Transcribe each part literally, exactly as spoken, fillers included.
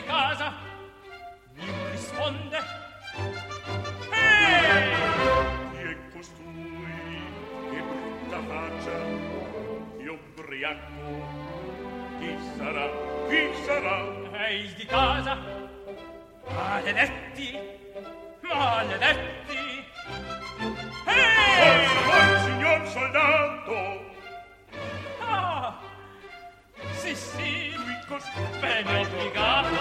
casa mi risponde: ehi, chi è costui? Che brutta faccia, io ubriaco. Chi sarà? Chi sarà? è il di casa. Maledetti, maledetti. Ehi! Oh, signor soldato! Ah, sì, sì, Qui costui. bene obbligato.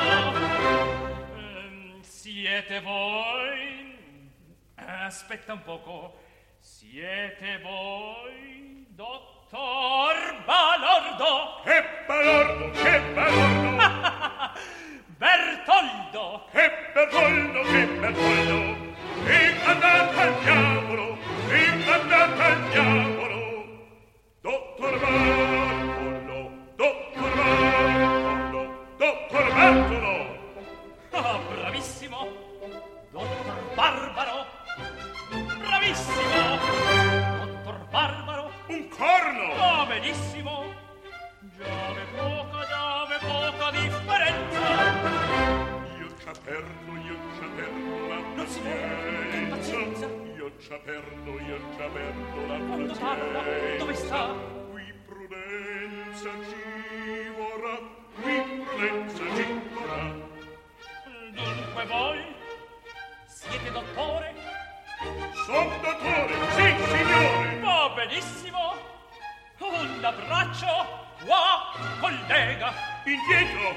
Ehm, siete voi? Aspetta un poco. Siete voi, dottor Balordo? Che balordo, che balordo! Bertoldo! Che Bertoldo, che Bertoldo! E andate al diavolo, e andate al diavolo! Dottor Bartolo, dottor Bartolo, dottor Bartolo! Ah, bravissimo! Dottor Barbaro! Bravissimo! Dottor Barbaro! Un corno! Ah, benissimo! Giove poca, giove poca differenza! Io ci aperto, io ci aperto la Non si vede, che pazienza! Io ci aperto, io ci aperto la Quando parla, dove sta? Qui prudenza ci vorrà, qui prudenza ci vorrà. Dunque voi siete dottore? Son dottore, sì, signore! Va benissimo! Un abbraccio qua, collega! Indietro!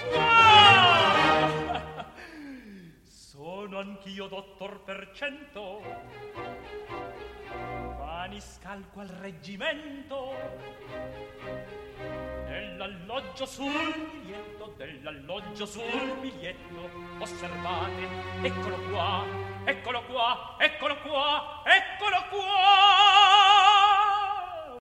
Ah! Sono anch'io dottor per cento. Mani scalco al reggimento. Dell'alloggio sul biglietto, dell'alloggio sul biglietto. Osservate, eccolo qua, eccolo qua, eccolo qua, eccolo qua.